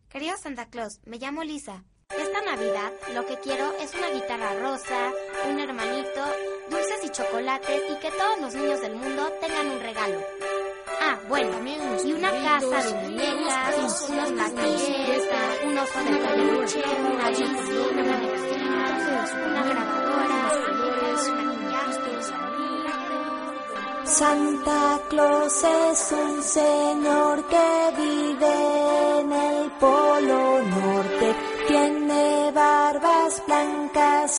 Querido Santa Claus, me llamo Lisa. Esta Navidad lo que quiero es una guitarra rosa, un hermanito, dulces y chocolates y que todos los niños del mundo tengan un regalo. Ah, bueno, y una casa de muñecas, unos platillos, un oso de peluche, una bici, una nevera, una grabadora, Santa Claus es un señor que vive en el Polo Norte. Tiene barbas blancas